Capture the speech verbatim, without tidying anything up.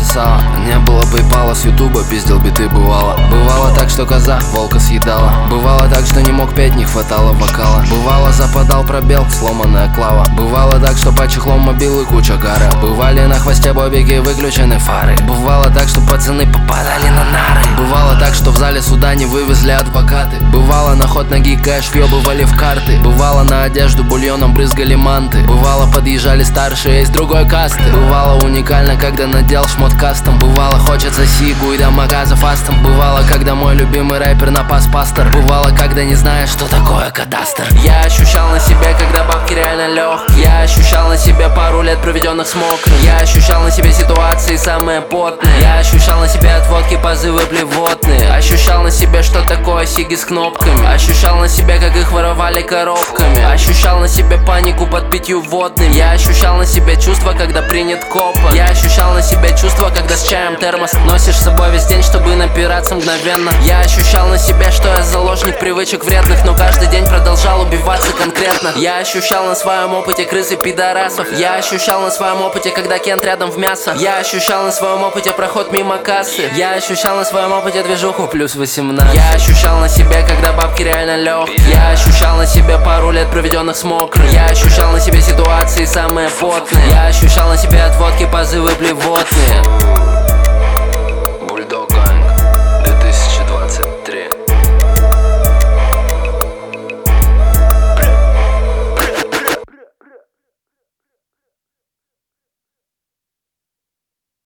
сало. Не было пейпала, с ютуба пиздил биты бывало. Бывало так, что коза волка съедала. Бывало так, что не мог петь, не хватало вокала. Бывало западал пробел, сломанная клава. Бывало так, что по чехлом мобилы куча гара. Бывали на хвосте бобики, выключены фары. Бывало так, что пацаны попадали на нары. Бывало так, что в зале суда не вывезли адвокаты. Бывало на ход ноги кэш въебывали в карты. Бывало на одежду бульоном брызгали манты. Бывало подъезжали старшие из другой касты. Бывало уникально, когда надел шмот кастом. Бывало хочется сигу и до магаза фастом. Бывало, когда мой любимый рэпер напас пастор. Бывало, когда не знаешь, что такое кадастр. Я ощущал на себе, когда бабки реально легкие. Я ощущал на себе пару лет, проведенных с мокрым. Я ощущал на себе ситуации самые потные. Я ощущал на себе от водки позывы блевотные. Ощущал на себе, что такое сиги с кнопками. Ощущал на себе, как их воровали коробками. Ощущал на себе панику под пятью водными. Я ощущал на себе чувство, когда принят копа. Я ощущал на себе чувство, когда с чаем термос носишь с собой весь день, чтобы напираться мгновенно. Я ощущал на себе, что я заложник привычек вредных, но каждый день продолжал убиваться конкретно. Я ощущал на своем опыте крысы пидорасов. Я ощущал на своем опыте, когда Кент рядом в мясо. Я ощущал на своем опыте проход мимо кассы. Я ощущал на своем опыте движуху плюс восемнадцать. Я ощущал на себе, когда бабки реально легкие. Я ощущал на себе пару лет, проведенных с мокрым. Я ощущал на себе ситуации самые потные. Я ощущал на себе от водки позывы блевотные.